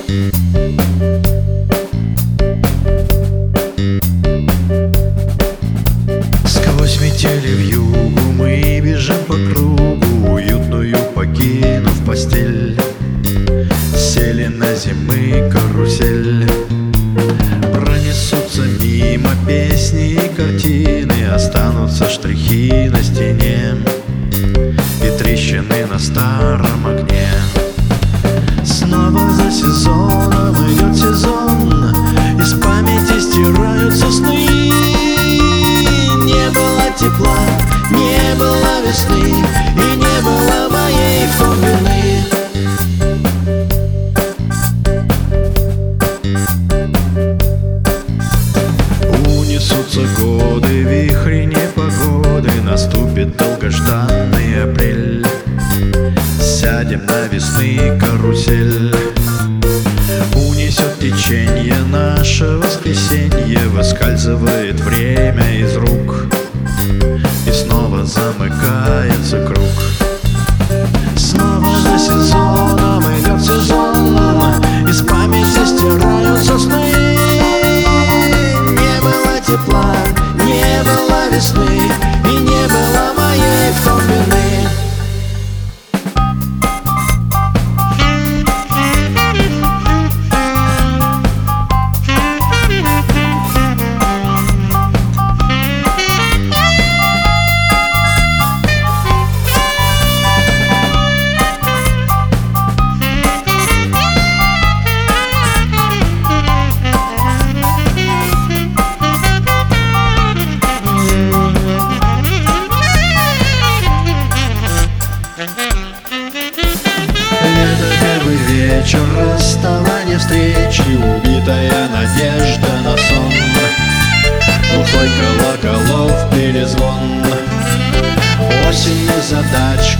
Сквозь метели вьюгу мы бежим по кругу, уютную покинув постель. Сели на зимы карусель. Пронесутся мимо песни и картины, останутся штрихи на стене и трещины на старом окне. Снова за сезоном идет сезон, из памяти стираются сны. Не было тепла, не было весны, и не было моей в том вины. Унесутся годы, вихри непогоды, наступит долгожданный апрель. Сядем на весны карусель, унесет течение наше воскресенье, выскальзывает время из рук, и снова замыкается круг. Снова за сезоном идет сезон, из памяти стираются сны. Не было тепла, не было весны, и не было моей в том вины. Вечер, расставание, встречи, убитая надежда на сон. Глухой колоколов перезвон, осенью задач